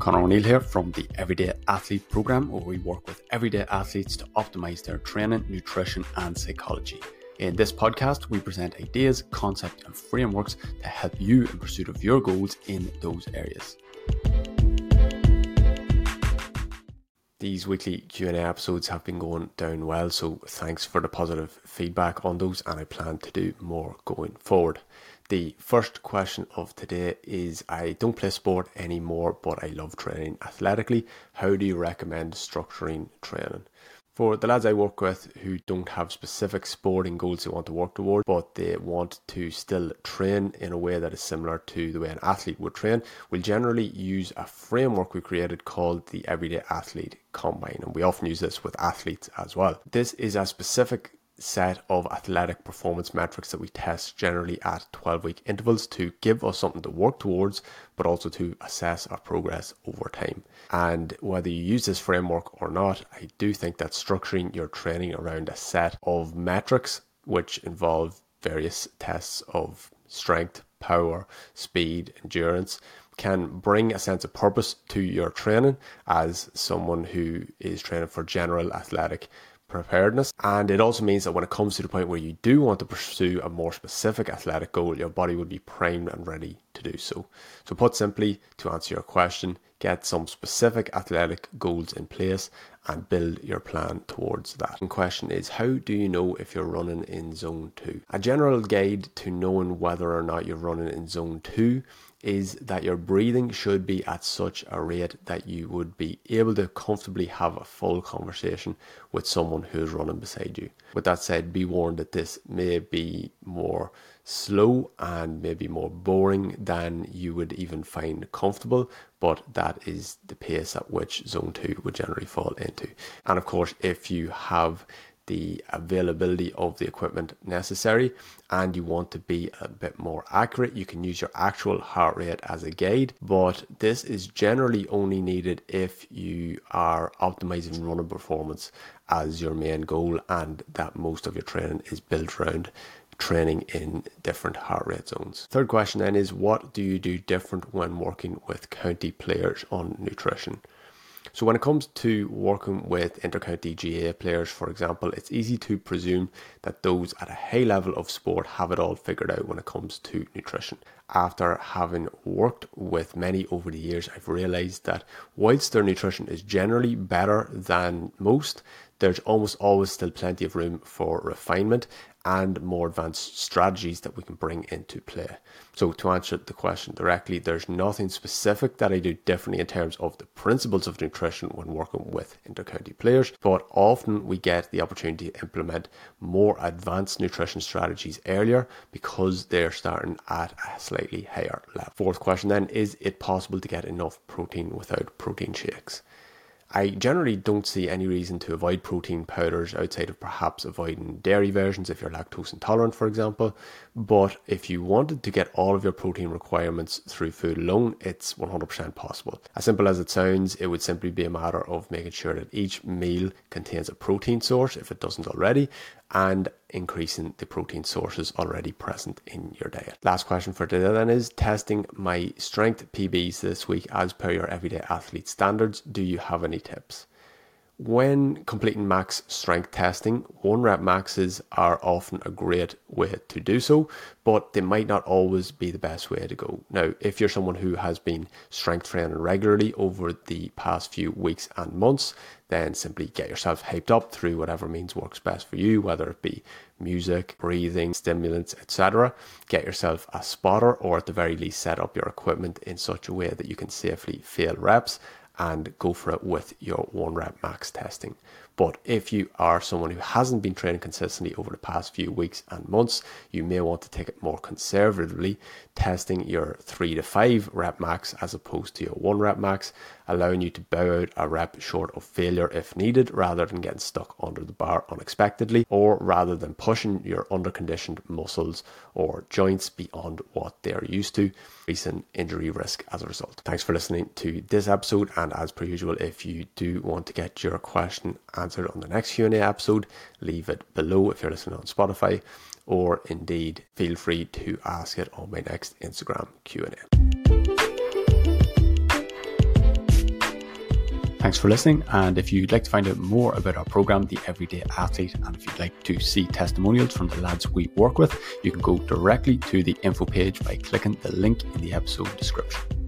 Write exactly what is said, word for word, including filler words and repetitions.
Conor O'Neill here from the Everyday Athlete Programme, where we work with everyday athletes to optimise their training, nutrition and psychology. In this podcast, we present ideas, concepts and frameworks to help you in pursuit of your goals in those areas. These weekly Q and A episodes have been going down well, so thanks for the positive feedback on those, and I plan to do more going forward. The first question of today is, I don't play sport anymore, but I love training athletically. How do you recommend structuring training? For the lads I work with who don't have specific sporting goals they want to work toward, but they want to still train in a way that is similar to the way an athlete would train, we'll generally use a framework we created called the Everyday Athlete Combine, and we often use this with athletes as well. This is a specific set of athletic performance metrics that we test generally at twelve week intervals to give us something to work towards, but also to assess our progress over time. And whether you use this framework or not, I do think that structuring your training around a set of metrics, which involve various tests of strength, power, speed, endurance, can bring a sense of purpose to your training as someone who is training for general athletic preparedness. And it also means that when it comes to the point where you do want to pursue a more specific athletic goal, your body will be primed and ready to do so. So put simply, to answer your question, get some specific athletic goals in place and build your plan towards that. The question is, how do you know if you're running in zone two? A general guide to knowing whether or not you're running in zone two is that your breathing should be at such a rate that you would be able to comfortably have a full conversation with someone who's running beside you. With that said, be warned that this may be more slow and maybe more boring than you would even find comfortable, but that is the pace at which zone two would generally fall into. And of course, if you have the availability of the equipment necessary and you want to be a bit more accurate, you can use your actual heart rate as a guide, but this is generally only needed if you are optimizing running performance as your main goal and that most of your training is built around training in different heart rate zones. Third question then is, what do you do different when working with county players on nutrition? So when it comes to working with inter-county G A A players, for example, it's easy to presume that those at a high level of sport have it all figured out when it comes to nutrition. After having worked with many over the years, I've realised that whilst their nutrition is generally better than most, there's almost always still plenty of room for refinement and more advanced strategies that we can bring into play. So to answer the question directly, there's nothing specific that I do differently in terms of the principles of nutrition when working with inter-county players, but often we get the opportunity to implement more advanced nutrition strategies earlier because they're starting at a slightly higher level. Fourth question then, is it possible to get enough protein without protein shakes? I generally don't see any reason to avoid protein powders outside of perhaps avoiding dairy versions if you're lactose intolerant, for example. But if you wanted to get all of your protein requirements through food alone, it's one hundred percent possible. As simple as it sounds, it would simply be a matter of making sure that each meal contains a protein source, if it doesn't already, and increasing the protein sources already present in your diet. Last question for today then is, testing my strength P Bs this week as per your everyday athlete standards. Do you have any tips? When completing max strength testing, one rep maxes are often a great way to do so, but they might not always be the best way to go. Now, if you're someone who has been strength training regularly over the past few weeks and months, then simply get yourself hyped up through whatever means works best for you, whether it be music, breathing, stimulants, et cetera. Get yourself a spotter, or at the very least set up your equipment in such a way that you can safely fail reps and go for it with your one rep max testing. But if you are someone who hasn't been training consistently over the past few weeks and months, you may want to take it more conservatively, testing your three to five rep max as opposed to your one rep max, allowing you to bow out a rep short of failure if needed, rather than getting stuck under the bar unexpectedly, or rather than pushing your underconditioned muscles or joints beyond what they are used to, increasing injury risk as a result. Thanks for listening to this episode, and as per usual, if you do want to get your question answered on the next Q and A episode, leave it below if you're listening on Spotify, or indeed feel free to ask it on my next Instagram Q and A. Thanks for listening, and if you'd like to find out more about our program, The Everyday Athlete, and if you'd like to see testimonials from the lads we work with, you can go directly to the info page by clicking the link in the episode description.